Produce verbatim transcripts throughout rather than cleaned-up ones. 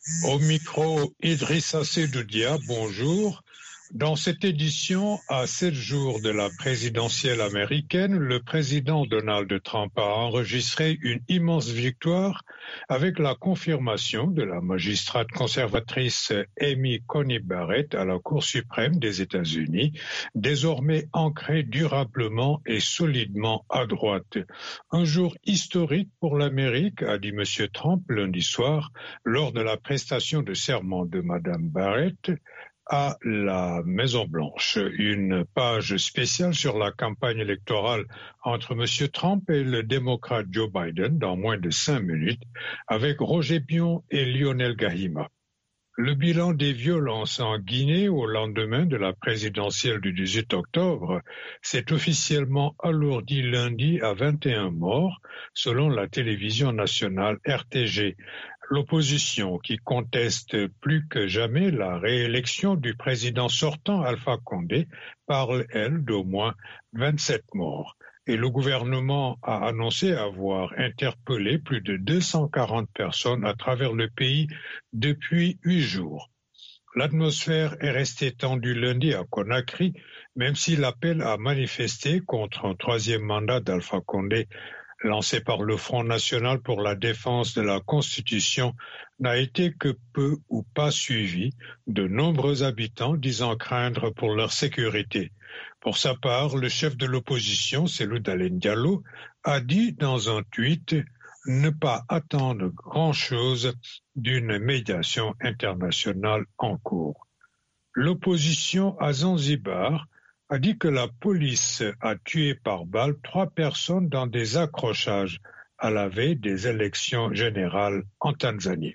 Au micro, Idrissa Sedoudia, bonjour. Dans cette édition, à sept jours de la présidentielle américaine, le président Donald Trump a enregistré une immense victoire avec la confirmation de la magistrate conservatrice Amy Coney Barrett à la Cour suprême des États-Unis, désormais ancrée durablement et solidement à droite. Un jour historique pour l'Amérique, a dit M. Trump lundi soir, lors de la prestation de serment de Mme Barrett à la Maison-Blanche. Une page spéciale sur la campagne électorale entre M. Trump et le démocrate Joe Biden dans moins de cinq minutes avec Roger Bion et Lionel Gahima. Le bilan des violences en Guinée au lendemain de la présidentielle du dix-huit octobre s'est officiellement alourdi lundi à vingt et un morts, selon la télévision nationale R T G. L'opposition, qui conteste plus que jamais la réélection du président sortant Alpha Condé, parle, elle, d'au moins vingt-sept morts. Et le gouvernement a annoncé avoir interpellé plus de deux cent quarante personnes à travers le pays depuis huit jours. L'atmosphère est restée tendue lundi à Conakry, même si l'appel à manifester contre un troisième mandat d'Alpha Condé lancé par le Front national pour la défense de la Constitution n'a été que peu ou pas suivi, de nombreux habitants disant craindre pour leur sécurité. Pour sa part, le chef de l'opposition, Cellou Dalein Diallo, a dit dans un tweet ne pas attendre grand-chose d'une médiation internationale en cours. L'opposition à Zanzibar a dit que la police a tué par balle trois personnes dans des accrochages à la veille des élections générales en Tanzanie.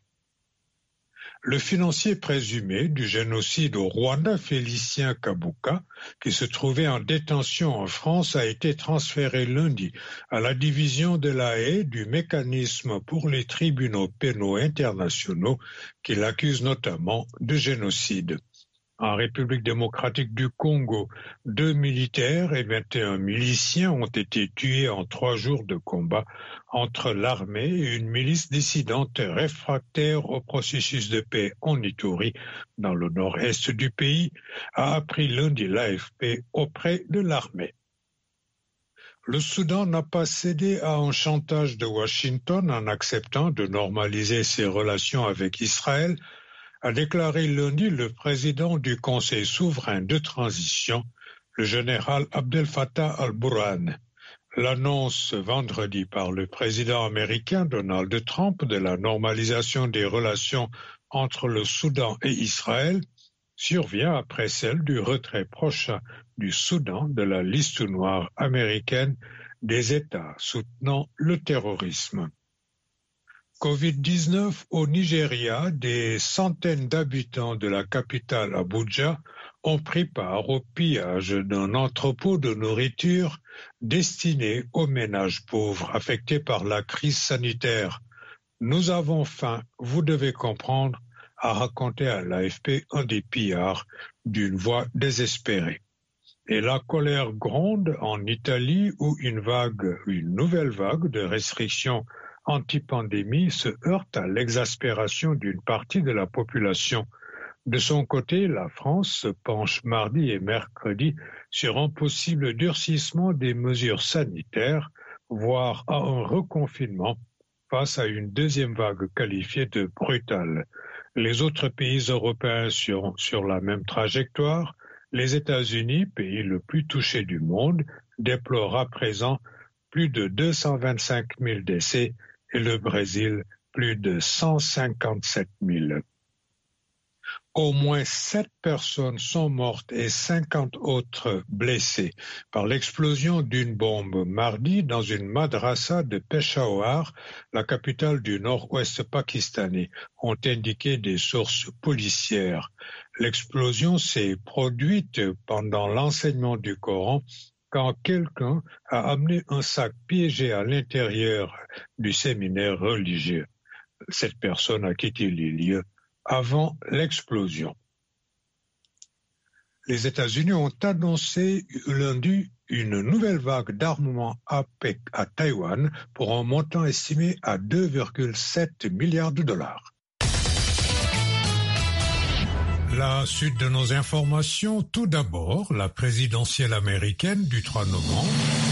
Le financier présumé du génocide au Rwanda, Félicien Kabuka, qui se trouvait en détention en France, a été transféré lundi à la division de la Haye du mécanisme pour les tribunaux pénaux internationaux qui l'accusent notamment de génocide. En République démocratique du Congo, deux militaires et vingt et un miliciens ont été tués en trois jours de combat entre l'armée et une milice dissidente réfractaire au processus de paix en Ituri, dans le nord-est du pays, a appris lundi l'A F P auprès de l'armée. Le Soudan n'a pas cédé à un chantage de Washington en acceptant de normaliser ses relations avec Israël, a déclaré lundi le président du Conseil souverain de transition, le général Abdel Fattah al-Burhan. L'annonce vendredi par le président américain Donald Trump de la normalisation des relations entre le Soudan et Israël survient après celle du retrait prochain du Soudan de la liste noire américaine des États soutenant le terrorisme. covid dix-neuf au Nigeria, des centaines d'habitants de la capitale Abuja ont pris part au pillage d'un entrepôt de nourriture destiné aux ménages pauvres affectés par la crise sanitaire. Nous avons faim, vous devez comprendre, a raconté à l'A F P un des pillards d'une voix désespérée. Et la colère gronde en Italie où une vague, une nouvelle vague de restrictions anti-pandémie se heurte à l'exaspération d'une partie de la population. De son côté, la France se penche mardi et mercredi sur un possible durcissement des mesures sanitaires, voire à un reconfinement face à une deuxième vague qualifiée de brutale. Les autres pays européens sont sur la même trajectoire. Les États-Unis, pays le plus touché du monde, déplorent à présent plus de deux cent vingt-cinq mille décès et le Brésil, plus de cent cinquante-sept mille. Au moins sept personnes sont mortes et cinquante autres blessées par l'explosion d'une bombe mardi dans une madrasa de Peshawar, la capitale du nord-ouest pakistanais, ont indiqué des sources policières. L'explosion s'est produite pendant l'enseignement du Coran quand quelqu'un a amené un sac piégé à l'intérieur du séminaire religieux. Cette personne a quitté les lieux avant l'explosion. Les États-Unis ont annoncé lundi une nouvelle vague d'armement à Taïwan pour un montant estimé à deux virgule sept milliards de dollars. La suite de nos informations, tout d'abord, la présidentielle américaine du trois novembre.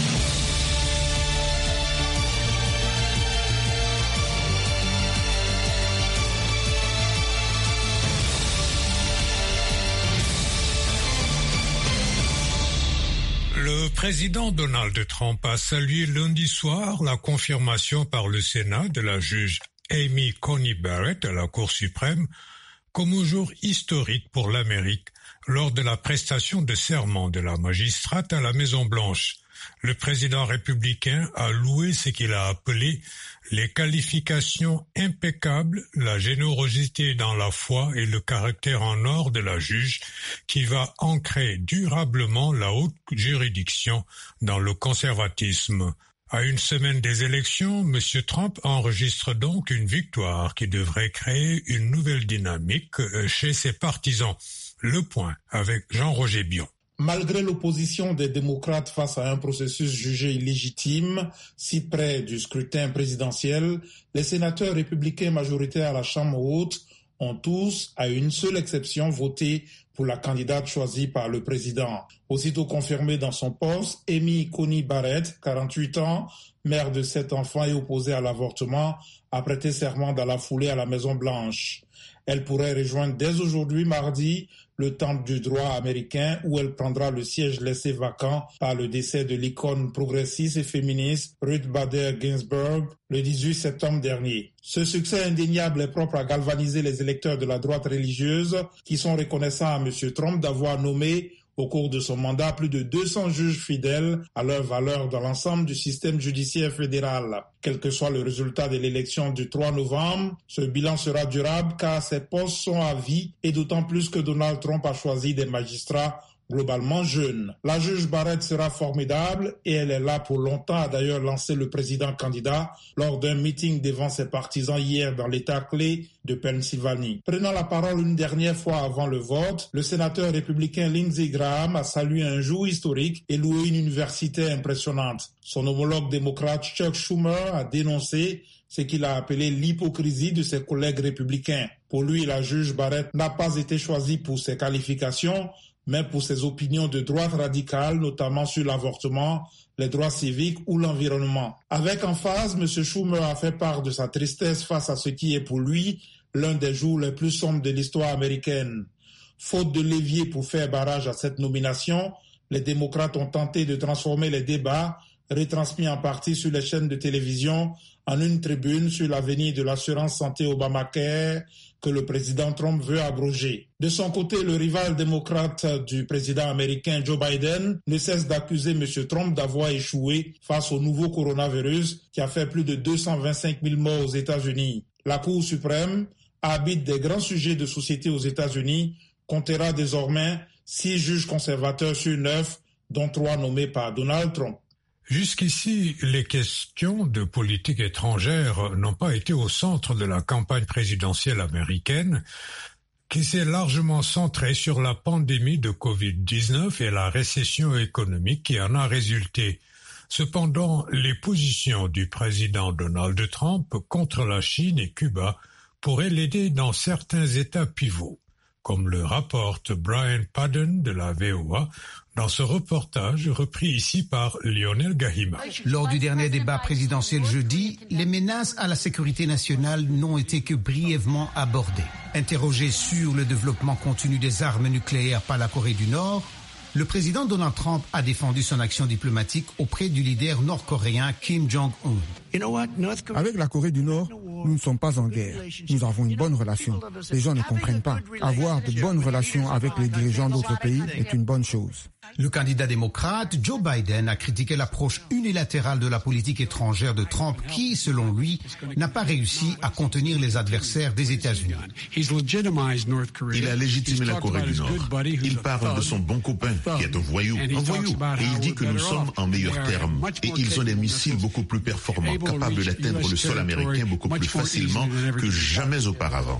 Le président Donald Trump a salué lundi soir la confirmation par le Sénat de la juge Amy Coney Barrett à la Cour suprême comme un jour historique pour l'Amérique lors de la prestation de serment de la magistrate à la Maison-Blanche. Le président républicain a loué ce qu'il a appelé les qualifications impeccables, la générosité dans la foi et le caractère en or de la juge qui va ancrer durablement la haute juridiction dans le conservatisme. À une semaine des élections, M. Trump enregistre donc une victoire qui devrait créer une nouvelle dynamique chez ses partisans. Le point avec Jean-Roger Bion. Malgré l'opposition des démocrates face à un processus jugé illégitime, si près du scrutin présidentiel, les sénateurs républicains majoritaires à la Chambre haute ont tous, à une seule exception, voté pour la candidate choisie par le président. Aussitôt confirmée dans son poste, Amy Coney Barrett, quarante-huit ans, mère de sept enfants et opposée à l'avortement, a prêté serment dans la foulée à la Maison-Blanche. Elle pourrait rejoindre dès aujourd'hui, mardi, le temple du droit américain où elle prendra le siège laissé vacant par le décès de l'icône progressiste et féministe Ruth Bader Ginsburg le dix-huit septembre dernier. Ce succès indéniable est propre à galvaniser les électeurs de la droite religieuse qui sont reconnaissants à M. Trump d'avoir nommé au cours de son mandat plus de deux cents juges fidèles à leur valeur dans l'ensemble du système judiciaire fédéral. Quel que soit le résultat de l'élection du trois novembre, ce bilan sera durable car ces postes sont à vie et d'autant plus que Donald Trump a choisi des magistrats globalement jeunes. La juge Barrett sera formidable et elle est là pour longtemps, a d'ailleurs lancé le président candidat lors d'un meeting devant ses partisans hier dans l'État clé de Pennsylvanie. Prenant la parole une dernière fois avant le vote, le sénateur républicain Lindsey Graham a salué un jour historique et loué une université impressionnante. Son homologue démocrate Chuck Schumer a dénoncé ce qu'il a appelé l'hypocrisie de ses collègues républicains. Pour lui, la juge Barrett n'a pas été choisie pour ses qualifications, mais pour ses opinions de droite radicale, notamment sur l'avortement, les droits civiques ou l'environnement. Avec emphase, M. Schumer a fait part de sa tristesse face à ce qui est pour lui l'un des jours les plus sombres de l'histoire américaine. Faute de levier pour faire barrage à cette nomination, les démocrates ont tenté de transformer les débats, retransmis en partie sur les chaînes de télévision, en une tribune sur l'avenir de l'assurance santé Obamacare que le président Trump veut abroger. De son côté, le rival démocrate du président américain Joe Biden ne cesse d'accuser M. Trump d'avoir échoué face au nouveau coronavirus qui a fait plus de deux cent vingt-cinq mille morts aux États-Unis. La Cour suprême, arbitre des grands sujets de société aux États-Unis, comptera désormais six juges conservateurs sur neuf, dont trois nommés par Donald Trump. Jusqu'ici, les questions de politique étrangère n'ont pas été au centre de la campagne présidentielle américaine, qui s'est largement centrée sur la pandémie de covid dix-neuf et la récession économique qui en a résulté. Cependant, les positions du président Donald Trump contre la Chine et Cuba pourraient l'aider dans certains États pivots, comme le rapporte Brian Padden de la V O A dans ce reportage repris ici par Lionel Gahima. Lors du dernier débat présidentiel jeudi, les menaces à la sécurité nationale n'ont été que brièvement abordées. Interrogé sur le développement continu des armes nucléaires par la Corée du Nord, le président Donald Trump a défendu son action diplomatique auprès du leader nord-coréen Kim Jong-un. Avec la Corée du Nord, nous ne sommes pas en guerre. Nous avons une bonne relation. Les gens ne comprennent pas. Avoir de bonnes relations avec les dirigeants d'autres pays est une bonne chose. Le candidat démocrate Joe Biden a critiqué l'approche unilatérale de la politique étrangère de Trump qui, selon lui, n'a pas réussi à contenir les adversaires des États-Unis. Il a légitimé la Corée du Nord. Il parle de son bon copain qui est un voyou, un voyou, et il dit que nous sommes en meilleurs termes. Et ils ont des missiles beaucoup plus performants, capables d'atteindre le sol américain beaucoup plus facilement que jamais auparavant.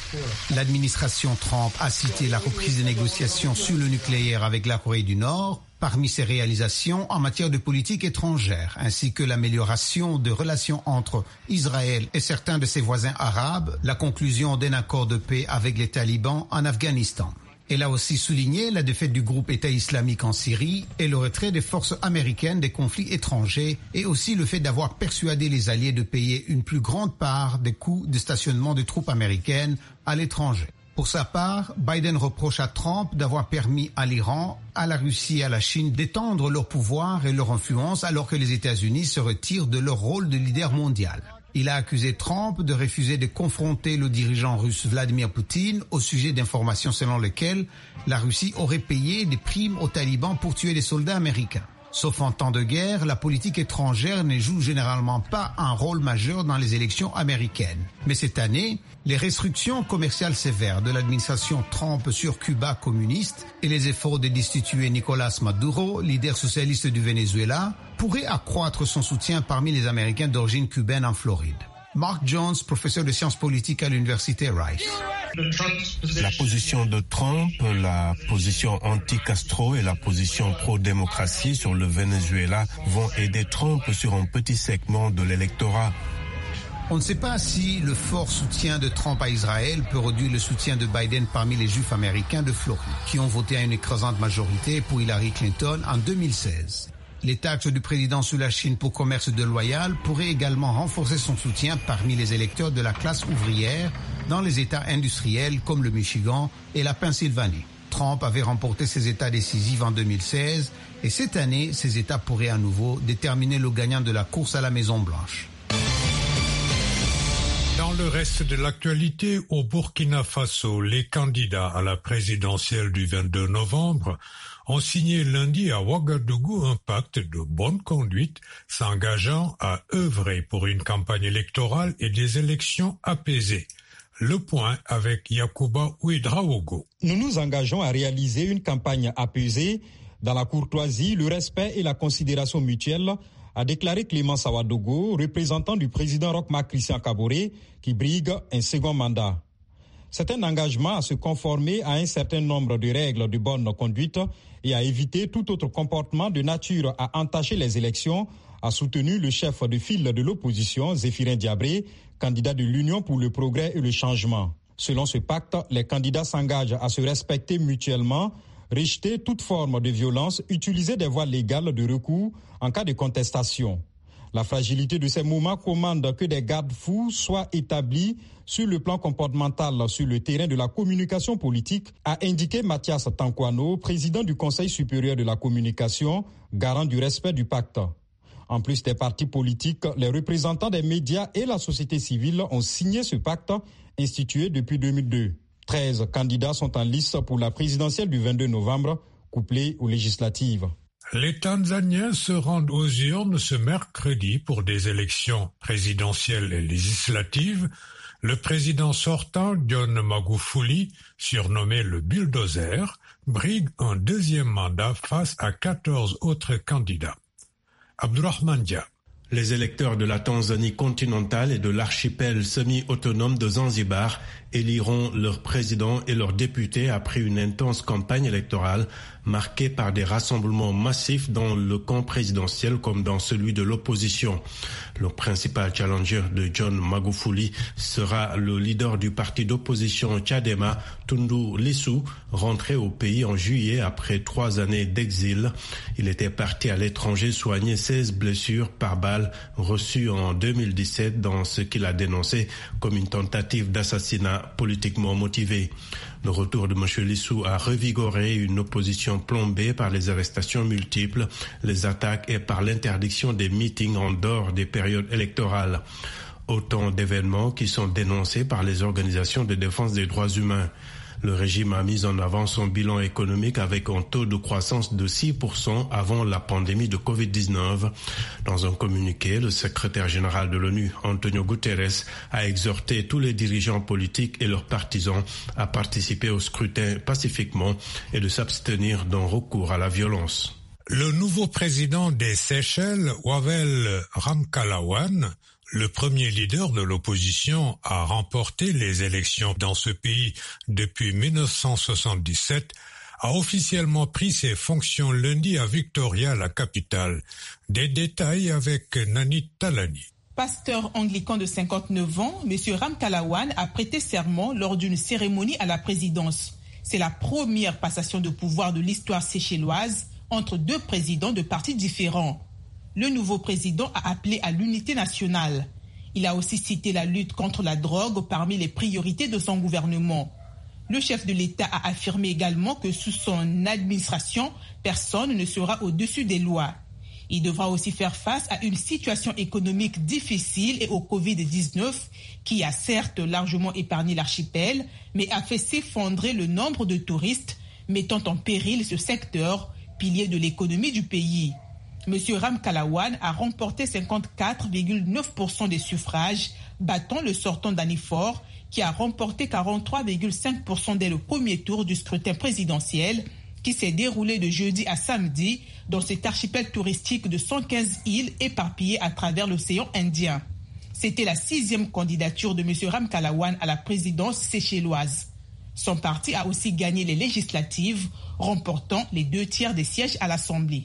L'administration Trump a cité la reprise des négociations sur le nucléaire avec la Corée du Nord, Parmi ses réalisations en matière de politique étrangère, ainsi que l'amélioration de relations entre Israël et certains de ses voisins arabes, la conclusion d'un accord de paix avec les talibans en Afghanistan. Elle a aussi souligné la défaite du groupe État islamique en Syrie et le retrait des forces américaines des conflits étrangers et aussi le fait d'avoir persuadé les alliés de payer une plus grande part des coûts de stationnement des troupes américaines à l'étranger. Pour sa part, Biden reproche à Trump d'avoir permis à l'Iran, à la Russie et à la Chine d'étendre leur pouvoir et leur influence alors que les États-Unis se retirent de leur rôle de leader mondial. Il a accusé Trump de refuser de confronter le dirigeant russe Vladimir Poutine au sujet d'informations selon lesquelles la Russie aurait payé des primes aux talibans pour tuer des soldats américains. Sauf en temps de guerre, la politique étrangère ne joue généralement pas un rôle majeur dans les élections américaines. Mais cette année, les restrictions commerciales sévères de l'administration Trump sur Cuba communiste et les efforts de destituer Nicolás Maduro, leader socialiste du Venezuela, pourraient accroître son soutien parmi les Américains d'origine cubaine en Floride. Mark Jones, professeur de sciences politiques à l'université Rice. La position de Trump, la position anti-Castro et la position pro-démocratie sur le Venezuela vont aider Trump sur un petit segment de l'électorat. On ne sait pas si le fort soutien de Trump à Israël peut réduire le soutien de Biden parmi les Juifs américains de Floride, qui ont voté à une écrasante majorité pour Hillary Clinton en deux mille seize. Les taxes du président sur la Chine pour commerce déloyal pourraient également renforcer son soutien parmi les électeurs de la classe ouvrière dans les États industriels comme le Michigan et la Pennsylvanie. Trump avait remporté ces États décisifs en deux mille seize et cette année, ces États pourraient à nouveau déterminer le gagnant de la course à la Maison-Blanche. Dans le reste de l'actualité, au Burkina Faso, les candidats à la présidentielle du vingt-deux novembre ont signé lundi à Ouagadougou un pacte de bonne conduite s'engageant à œuvrer pour une campagne électorale et des élections apaisées. Le point avec Yacouba Ouedraogo. Nous nous engageons à réaliser une campagne apaisée dans la courtoisie, le respect et la considération mutuelle, a déclaré Clémence Ouedraogo, représentant du président Roch-Marc Christian Kaboré, qui brigue un second mandat. C'est un engagement à se conformer à un certain nombre de règles de bonne conduite et à éviter tout autre comportement de nature à entacher les élections, a soutenu le chef de file de l'opposition, Zéphirin Diabré, candidat de l'Union pour le progrès et le changement. Selon ce pacte, les candidats s'engagent à se respecter mutuellement, rejeter toute forme de violence, utiliser des voies légales de recours en cas de contestation. La fragilité de ces moments commande que des garde-fous soient établis sur le plan comportemental sur le terrain de la communication politique, a indiqué Mathias Tankwano, président du Conseil supérieur de la communication, garant du respect du pacte. En plus des partis politiques, les représentants des médias et la société civile ont signé ce pacte institué depuis deux mille deux. treize candidats sont en lice pour la présidentielle du vingt-deux novembre, couplée aux législatives. Les Tanzaniens se rendent aux urnes ce mercredi pour des élections présidentielles et législatives. Le président sortant, John Magufuli, surnommé le bulldozer, brigue un deuxième mandat face à quatorze autres candidats. Abdurrahman Dia. Les électeurs de la Tanzanie continentale et de l'archipel semi-autonome de Zanzibar éliront leur président et leurs députés après une intense campagne électorale marquée par des rassemblements massifs dans le camp présidentiel comme dans celui de l'opposition. Le principal challenger de John Magufuli sera le leader du parti d'opposition Chadema, Tundu Lissu, rentré au pays en juillet après trois années d'exil. Il était parti à l'étranger soigner seize blessures par balle reçues en deux mille dix-sept dans ce qu'il a dénoncé comme une tentative d'assassinat politiquement motivé. Le retour de M. Lissou a revigoré une opposition plombée par les arrestations multiples, les attaques et par l'interdiction des meetings en dehors des périodes électorales. Autant d'événements qui sont dénoncés par les organisations de défense des droits humains. Le régime a mis en avant son bilan économique avec un taux de croissance de six pour cent avant la pandémie de covid dix-neuf. Dans un communiqué, le secrétaire général de l'ONU, Antonio Guterres, a exhorté tous les dirigeants politiques et leurs partisans à participer au scrutin pacifiquement et de s'abstenir d'un recours à la violence. Le nouveau président des Seychelles, Wavel Ramkalawan, le premier leader de l'opposition à remporter les élections dans ce pays depuis mille neuf cent soixante-dix-sept, a officiellement pris ses fonctions lundi à Victoria, la capitale. Des détails avec Nani Talani. Pasteur anglican de cinquante-neuf ans, M. Ramkalawan a prêté serment lors d'une cérémonie à la présidence. C'est la première passation de pouvoir de l'histoire séchelloise entre deux présidents de partis différents. Le nouveau président a appelé à l'unité nationale. Il a aussi cité la lutte contre la drogue parmi les priorités de son gouvernement. Le chef de l'État a affirmé également que sous son administration, personne ne sera au-dessus des lois. Il devra aussi faire face à une situation économique difficile et au covid dix-neuf qui a certes largement épargné l'archipel, mais a fait s'effondrer le nombre de touristes, mettant en péril ce secteur, pilier de l'économie du pays. M. Ramkalawan a remporté cinquante-quatre virgule neuf pour cent des suffrages, battant le sortant Danifor, qui a remporté quarante-trois virgule cinq pour cent dès le premier tour du scrutin présidentiel, qui s'est déroulé de jeudi à samedi dans cet archipel touristique de cent quinze îles éparpillées à travers l'océan Indien. C'était la sixième candidature de M. Ramkalawan à la présidence séchelloise. Son parti a aussi gagné les législatives, remportant les deux tiers des sièges à l'Assemblée.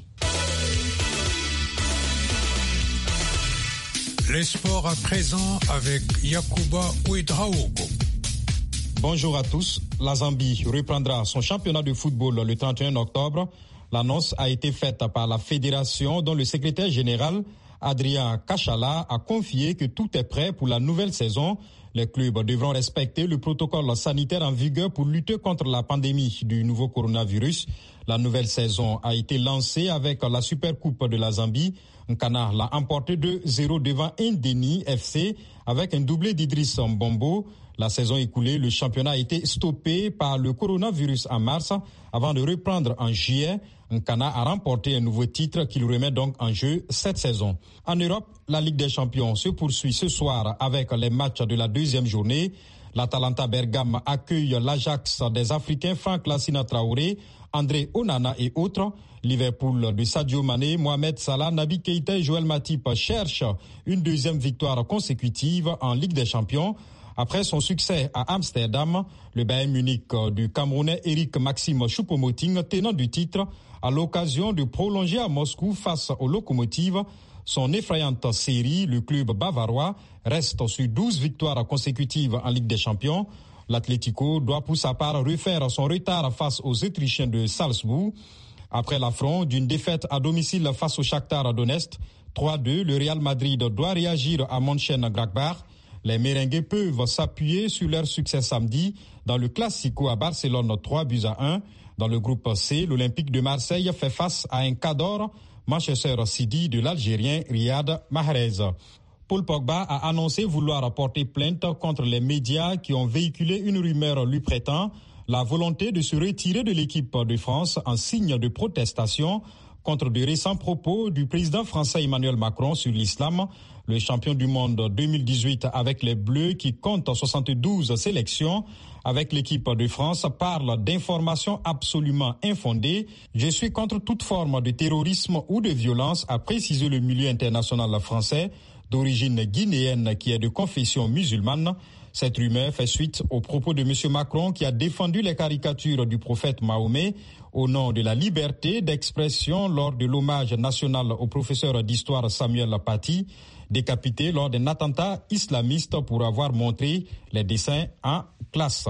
Les sports à présent avec Yacouba Ouedraogo. Bonjour à tous. La Zambie reprendra son championnat de football le trente et un octobre. L'annonce a été faite par la fédération dont le secrétaire général, Adrien Kachala, a confié que tout est prêt pour la nouvelle saison. Les clubs devront respecter le protocole sanitaire en vigueur pour lutter contre la pandémie du nouveau coronavirus. La nouvelle saison a été lancée avec la Supercoupe de la Zambie. Nkana l'a emporté deux zéro devant Indeni F C avec un doublé d'Idriss Mbombo. La saison écoulée, le championnat a été stoppé par le coronavirus en mars avant de reprendre en juillet. Nkana a remporté un nouveau titre qui lui remet donc en jeu cette saison. En Europe, la Ligue des Champions se poursuit ce soir avec les matchs de la deuxième journée. L'Atalanta Bergame accueille l'Ajax des Africains Franck Lassina Traoré, André Onana et autres. Liverpool de Sadio Mané, Mohamed Salah, Naby Keïta et Joël Matip cherchent une deuxième victoire consécutive en Ligue des Champions. Après son succès à Amsterdam, le Bayern Munich du Camerounais Eric Maxime Choupo-Moting, tenant du titre, a l'occasion de prolonger à Moscou face aux locomotives. Son effrayante série, le club bavarois, reste sur douze victoires consécutives en Ligue des Champions. L'Atlético doit pour sa part refaire son retard face aux Autrichiens de Salzbourg. Après l'affront d'une défaite à domicile face au Shakhtar Donetsk, trois deux, le Real Madrid doit réagir à Mönchengladbach. Les Merengues peuvent s'appuyer sur leur succès samedi dans le Classico à Barcelone trois buts à un. Dans le groupe C, l'Olympique de Marseille fait face à un Cador, Manchester City de l'Algérien Riyad Mahrez. Paul Pogba a annoncé vouloir porter plainte contre les médias qui ont véhiculé une rumeur lui prêtant la volonté de se retirer de l'équipe de France en signe de protestation contre de récents propos du président français Emmanuel Macron sur l'islam. Le champion du monde deux mille dix-huit avec les Bleus qui compte soixante-douze sélections avec l'équipe de France parle d'informations absolument infondées. Je suis contre toute forme de terrorisme ou de violence, a précisé le milieu international français d'origine guinéenne qui est de confession musulmane. Cette rumeur fait suite aux propos de M. Macron qui a défendu les caricatures du prophète Mahomet au nom de la liberté d'expression lors de l'hommage national au professeur d'histoire Samuel Paty, décapité lors d'un attentat islamiste pour avoir montré les dessins en classe.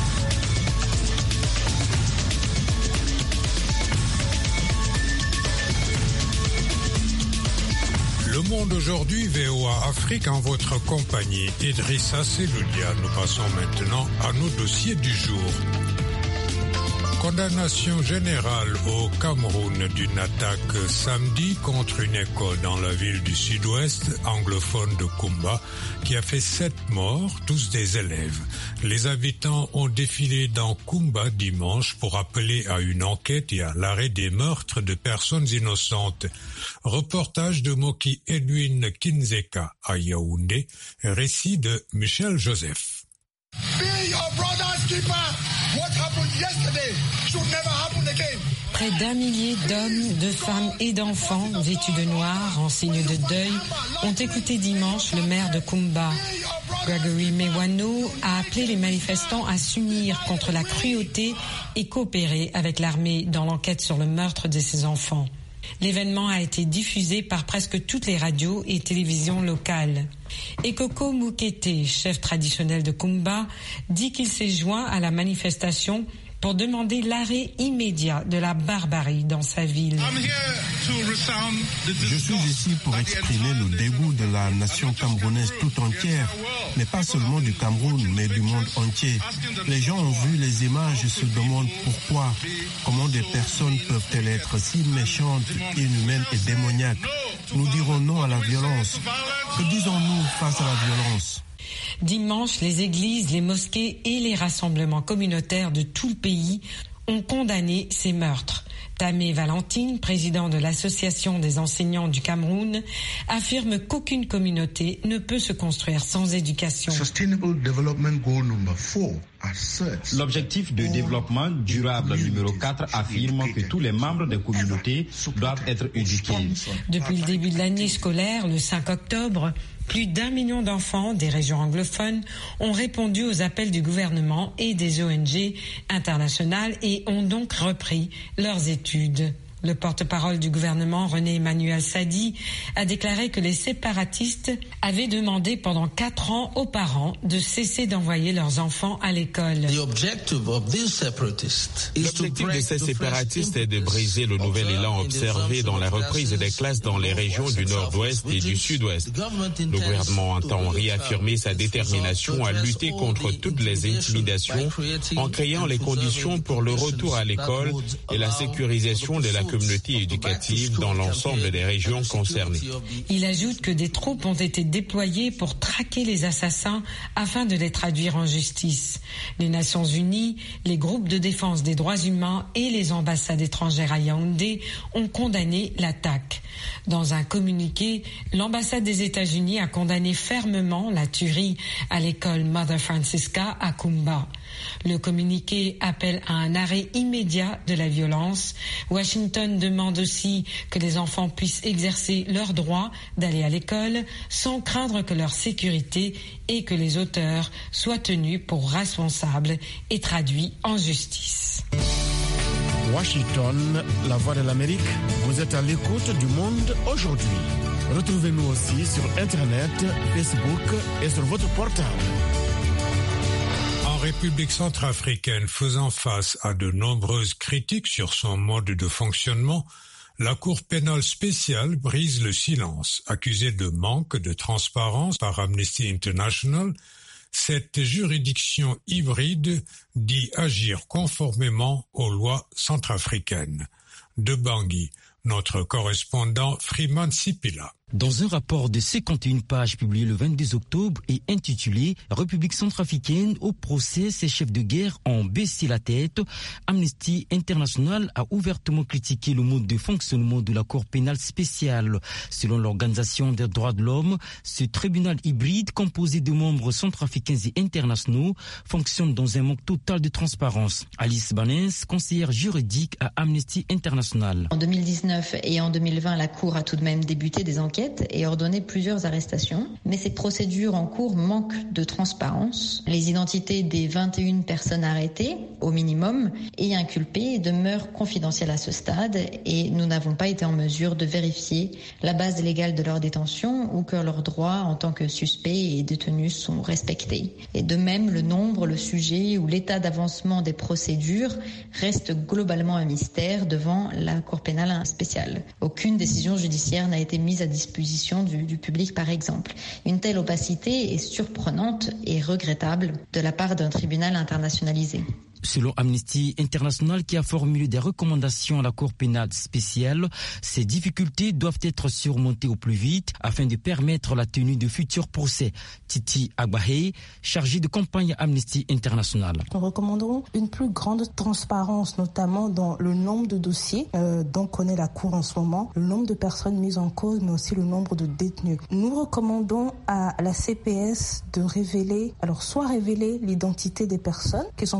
Le Monde aujourd'hui, V O A Afrique, en votre compagnie. Idrissa Seloudia. Nous passons maintenant à nos dossiers du jour. Condamnation générale au Cameroun d'une attaque samedi contre une école dans la ville du sud-ouest anglophone de Kumba qui a fait sept morts, tous des élèves. Les habitants ont défilé dans Kumba dimanche pour appeler à une enquête et à l'arrêt des meurtres de personnes innocentes. Reportage de Moki Edwin Kinzeka à Yaoundé, récit de Michel Joseph. Be your brother's keeper. What happened yesterday should never happen again. Près d'un millier d'hommes, de femmes et d'enfants vêtus de noir en signe de deuil ont écouté dimanche le maire de Kumba. Gregory Mewano a appelé les manifestants à s'unir contre la cruauté et coopérer avec l'armée dans l'enquête sur le meurtre de ses enfants. L'événement a été diffusé par presque toutes les radios et télévisions locales. Ekoko Mukete, chef traditionnel de Kumba, dit qu'il s'est joint à la manifestation pour demander l'arrêt immédiat de la barbarie dans sa ville. Je suis ici pour exprimer le dégoût de la nation camerounaise tout entière, mais pas seulement du Cameroun, mais du monde entier. Les gens ont vu les images et se demandent pourquoi, comment des personnes peuvent-elles être si méchantes, inhumaines et démoniaques. Nous dirons non à la violence. Que disons-nous face à la violence ? Dimanche, les églises, les mosquées et les rassemblements communautaires de tout le pays ont condamné ces meurtres. Tamé Valentine, président de l'Association des enseignants du Cameroun, affirme qu'aucune communauté ne peut se construire sans éducation. L'objectif de développement durable numéro quatre affirme que tous les membres des communautés doivent être éduqués. Depuis le début de l'année scolaire, le cinq octobre, plus d'un million d'enfants des régions anglophones ont répondu aux appels du gouvernement et des O N G internationales et ont donc repris leurs études. Le porte-parole du gouvernement, René Emmanuel Sadi, a déclaré que les séparatistes avaient demandé pendant quatre ans aux parents de cesser d'envoyer leurs enfants à l'école. L'objectif de ces séparatistes est de briser le nouvel élan observé dans la reprise des classes dans les régions du nord-ouest et du sud-ouest. Le gouvernement entend réaffirmer sa détermination à lutter contre toutes les intimidations en créant les conditions pour le retour à l'école et la sécurisation de la communauté éducative dans l'ensemble des régions concernées. Il ajoute que des troupes ont été déployées pour traquer les assassins afin de les traduire en justice. Les Nations Unies, les groupes de défense des droits humains et les ambassades étrangères à Yaoundé ont condamné l'attaque. Dans un communiqué, l'ambassade des États-Unis a condamné fermement la tuerie à l'école Mother Francisca à Kumba. Le communiqué appelle à un arrêt immédiat de la violence. Washington demande aussi que les enfants puissent exercer leur droit d'aller à l'école sans craindre que leur sécurité et que les auteurs soient tenus pour responsables et traduits en justice. Washington, la voix de l'Amérique, vous êtes à l'écoute du monde aujourd'hui. Retrouvez-nous aussi sur Internet, Facebook et sur votre portable. En République centrafricaine, faisant face à de nombreuses critiques sur son mode de fonctionnement, la Cour pénale spéciale brise le silence. Accusée de manque de transparence par Amnesty International, cette juridiction hybride dit agir conformément aux lois centrafricaines. De Bangui, notre correspondant Freeman Sipila. Dans un rapport de cinquante et une pages publié le vingt-deux octobre et intitulé « République centrafricaine au procès, ses chefs de guerre ont baissé la tête », Amnesty International a ouvertement critiqué le mode de fonctionnement de la Cour pénale spéciale. Selon l'Organisation des droits de l'homme, ce tribunal hybride composé de membres centrafricains et internationaux fonctionne dans un manque total de transparence. Alice Banès, conseillère juridique à Amnesty International. En deux mille dix-neuf et en deux mille vingt, la Cour a tout de même débuté des enquêtes et ordonné plusieurs arrestations, mais ces procédures en cours manquent de transparence. Les identités des vingt et une personnes arrêtées, au minimum, et inculpées demeurent confidentielles à ce stade et nous n'avons pas été en mesure de vérifier la base légale de leur détention ou que leurs droits en tant que suspects et détenus sont respectés. Et de même, le nombre, le sujet ou l'état d'avancement des procédures reste globalement un mystère devant la Cour pénale spéciale. Aucune décision judiciaire n'a été mise à disposition Du, du public, par exemple. Une telle opacité est surprenante et regrettable de la part d'un tribunal internationalisé. Selon Amnesty International, qui a formulé des recommandations à la Cour pénale spéciale, ces difficultés doivent être surmontées au plus vite afin de permettre la tenue de futurs procès. Titi Agbahe, chargé de campagne à Amnesty International. Nous recommanderons une plus grande transparence, notamment dans le nombre de dossiers euh, dont connaît la Cour en ce moment, le nombre de personnes mises en cause, mais aussi le nombre de détenus. Nous recommandons à la C P S de révéler, alors soit révéler l'identité des personnes qui sont poursuivies,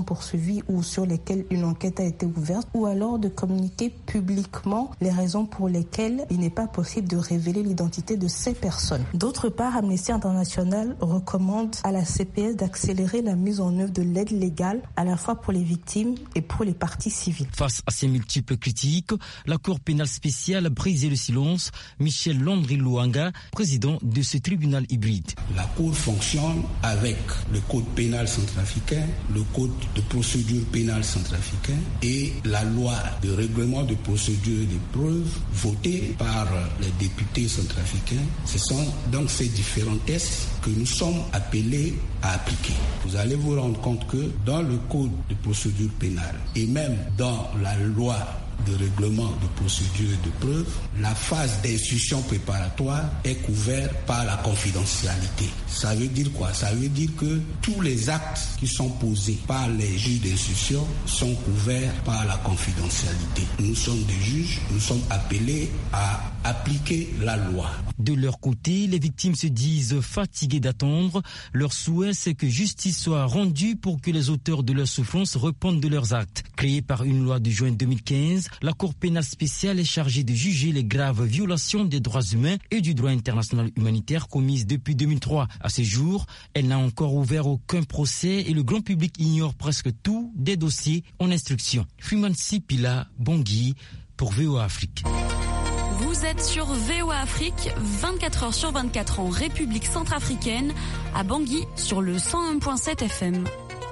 suivis ou sur lesquels une enquête a été ouverte, ou alors de communiquer publiquement les raisons pour lesquelles il n'est pas possible de révéler l'identité de ces personnes. D'autre part, Amnesty International recommande à la C P S d'accélérer la mise en œuvre de l'aide légale à la fois pour les victimes et pour les parties civiles. Face à ces multiples critiques, la Cour pénale spéciale a brisé le silence. Michel Landry-Luanga, président de ce tribunal hybride. La Cour fonctionne avec le Code pénal centrafricain, le Code de procédure pénale centrafricain et la loi de règlement de procédure des preuves votée par les députés centrafricains. Ce sont donc ces différents textes que nous sommes appelés à appliquer. Vous allez vous rendre compte que dans le Code de procédure pénale et même dans la loi de règlement de procédure de preuve, la phase d'instruction préparatoire est couverte par la confidentialité. Ça veut dire quoi? Ça veut dire que tous les actes qui sont posés par les juges d'instruction sont couverts par la confidentialité. Nous sommes des juges, nous sommes appelés à appliquer la loi. De leur côté, les victimes se disent fatiguées d'attendre. Leur souhait, c'est que justice soit rendue pour que les auteurs de leurs souffrances répondent de leurs actes. Créée par une loi de juin deux mille quinze, la Cour pénale spéciale est chargée de juger les graves violations des droits humains et du droit international humanitaire commises depuis deux mille trois. À ce jour, elle n'a encore ouvert aucun procès et le grand public ignore presque tout des dossiers en instruction. Freeman Sipila, Bangui, pour V O A Afrique. Vous êtes sur V O A Afrique, vingt-quatre heures sur vingt-quatre en République centrafricaine, à Bangui sur le cent un virgule sept F M.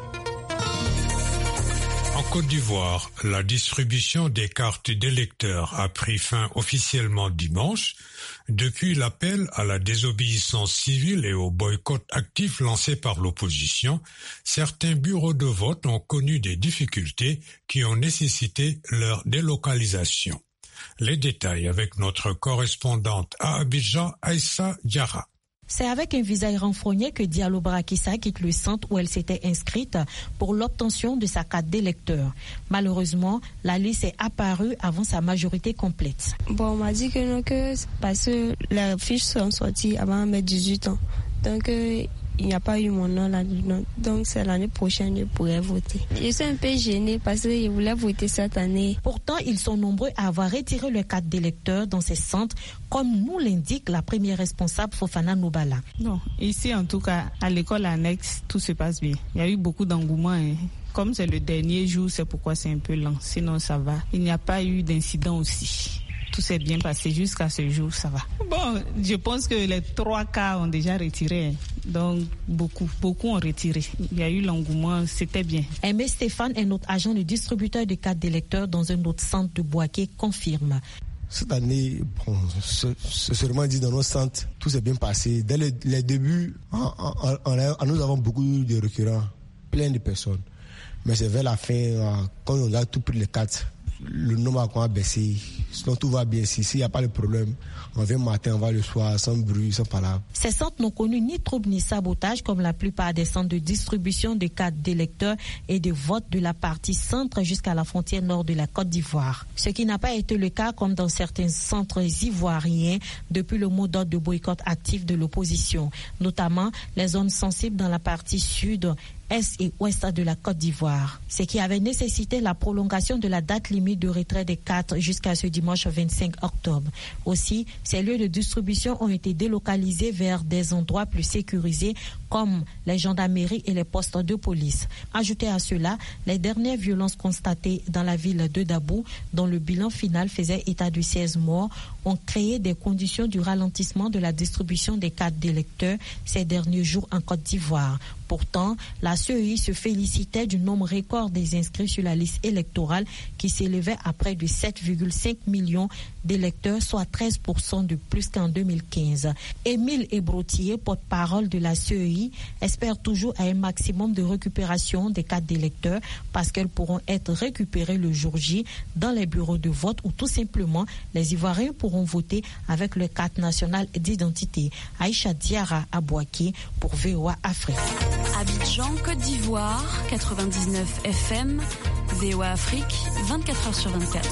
En Côte d'Ivoire, la distribution des cartes d'électeurs a pris fin officiellement dimanche depuis l'appel à la désobéissance civile et au boycott actif lancé par l'opposition. Certains bureaux de vote ont connu des difficultés qui ont nécessité leur délocalisation. Les détails avec notre correspondante à Abidjan, Aïssa Diarra. C'est avec un visage renfrogné que Diallo Barakissa quitte le centre où elle s'était inscrite pour l'obtention de sa carte d'électeur. Malheureusement, la liste est apparue avant sa majorité complète. Bon, on m'a dit que non, que parce que les fiches sont sorties avant mes dix-huit ans. Donc, euh, il n'y a pas eu mon nom là-dedans. Donc, c'est l'année prochaine que je pourrais voter. Je suis un peu gênée parce que je voulais voter cette année. Pourtant, ils sont nombreux à avoir retiré leur carte d'électeur dans ces centres, comme nous l'indique la première responsable Fofana Nobala. Non, ici en tout cas, à l'école annexe, tout se passe bien. Il y a eu beaucoup d'engouement. Hein. Comme c'est le dernier jour, c'est pourquoi c'est un peu lent. Sinon, ça va. Il n'y a pas eu d'incident aussi. Tout s'est bien passé jusqu'à ce jour, ça va. Bon, je pense que les trois cas ont déjà retiré. Donc, beaucoup, beaucoup ont retiré. Il y a eu l'engouement, c'était bien. Aimé Stéphane, un autre agent de distributeur de cartes d'électeurs dans un autre centre de Boaké, confirme. Cette année, bon, c'est sûrement dit dans nos centres, tout s'est bien passé. Dès les, les débuts, on, on, on, nous avons beaucoup de récurrents, plein de personnes. Mais c'est vers la fin, quand on a tout pris les cartes, le nombre a quand même baissé. Sinon, tout va bien. S'il n'y a pas de problème, on vient le matin, on va le soir, sans bruit, sans palabre. Ces centres n'ont connu ni trouble ni sabotage, comme la plupart des centres de distribution de cartes d'électeurs et de vote de la partie centre jusqu'à la frontière nord de la Côte d'Ivoire. Ce qui n'a pas été le cas, comme dans certains centres ivoiriens, depuis le mot d'ordre de boycott actif de l'opposition, notamment les zones sensibles dans la partie sud, est et ouest de la Côte d'Ivoire. Ce qui avait nécessité la prolongation de la date limite de retrait des cartes jusqu'à ce dimanche vingt-cinq octobre. Aussi, ces lieux de distribution ont été délocalisés vers des endroits plus sécurisés comme les gendarmeries et les postes de police. Ajoutez à cela les dernières violences constatées dans la ville de Dabou, dont le bilan final faisait état de seize morts, ont créé des conditions du ralentissement de la distribution des cartes d'électeurs ces derniers jours en Côte d'Ivoire. Pourtant, la C E I se félicitait du nombre record des inscrits sur la liste électorale qui s'élevait à près de sept virgule cinq millions d'électeurs, soit treize pour cent de plus qu'en deux mille quinze. Émile Ebrotier, porte-parole de la C E I, espère toujours à un maximum de récupération des cartes d'électeurs parce qu'elles pourront être récupérées le jour J dans les bureaux de vote ou tout simplement les Ivoiriens pourront voter avec leur carte nationale d'identité. Aïcha Diarra à Boaké pour V O A Afrique. Abidjan, Côte d'Ivoire, quatre-vingt-dix-neuf F M, V O A Afrique, vingt-quatre heures sur vingt-quatre.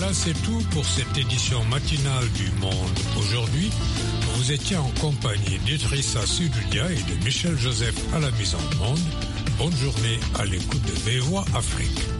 Voilà, c'est tout pour cette édition matinale du Monde aujourd'hui. Vous étiez en compagnie d'Idrissa Sudoudia et de Michel Joseph à la mise en onde. Bonne journée à l'écoute de V O A Afrique.